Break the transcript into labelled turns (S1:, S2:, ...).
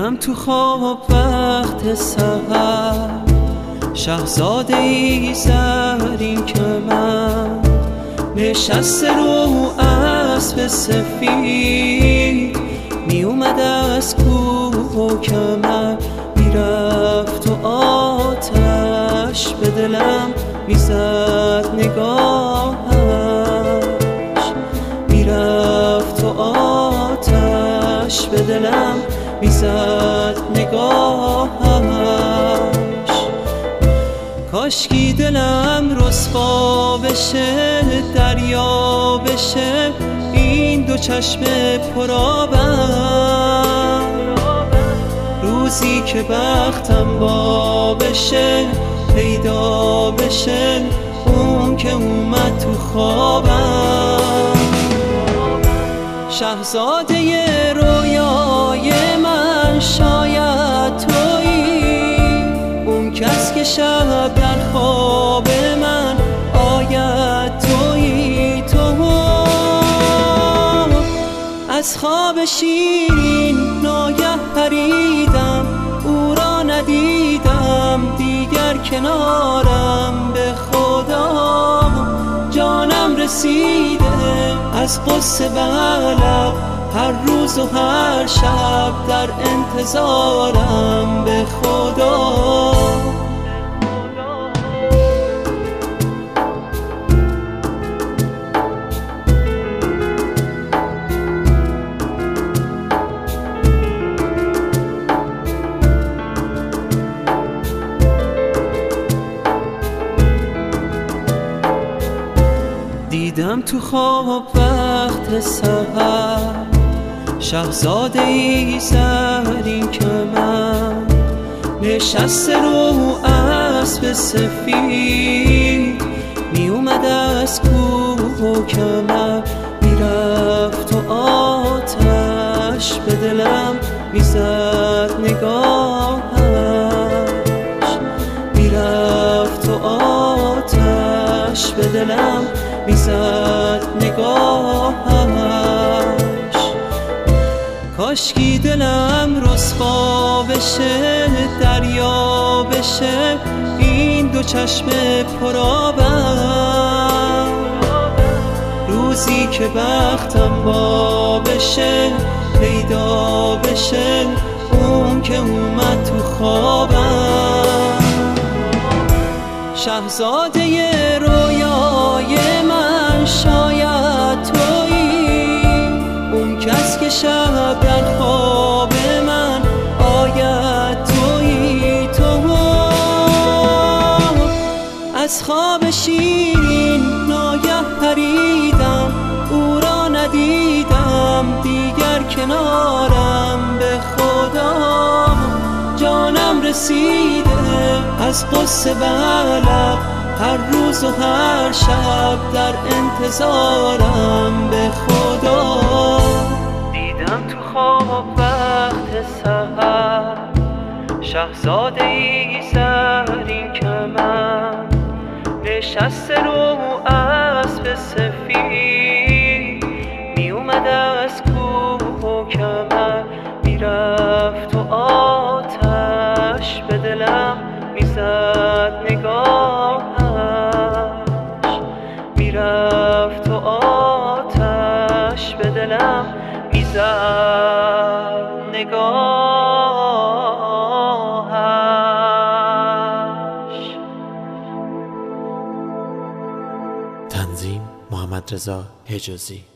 S1: دیدم تو خواب وقت سحر شاهزاده ای زرین کمند نشسته رو اسب سفید می اومد از کوه و کمر میرفت و آتش به دلم میزد نگاهش میرفت و آتش به دلم میزد نگاهش کاشکی دلم رسوا بشه دریا بشه این دو چشم پرآبم روزی که بختم با بشه پیدا بشه اون که اومد تو خوابم شاهزاده رویای من شاید تویی اون کس که شب در خواب من آید تویی تو از خواب شیرین ناگه پریدم او را ندیدم دیگر کنارم به خدا جانم رسیده از قصه بلب هر روز و هر شب در انتظارم به خدا دیدم تو خواب وقت سحر شاهزاده ای زرین کمند نشسته رو اسب سفید می اومد از کوه و کمر میرفت و آتش به دلم میزد نگاهش میرفت و آتش به دلم میزد نگاهش کاشکی دلم رسوا بشه دریا بشه این دو چشم پرآبم روزی که بختم با بشه پیدا بشه اون که اومد تو خوابم شاهزاده رویای من شاید تویی اون کس که شب در خواب من آید تویی تو از خواب شیرین ناگه پریدم او را ندیدم دیگر کنارم به خدا جانم رسیده از قصه بلب هر روز و هر شب در انتظارم به خدا دیدم تو خواب وقت سحر شاهزاده ای زرین کمند نشسته رو اسب سفید می اومد از کوه و کمر میرفت و آتش به دلم میزد نگاهش میرفت و آتش به دلم میزد نگاهش
S2: تنظیم محمد رضا حجازی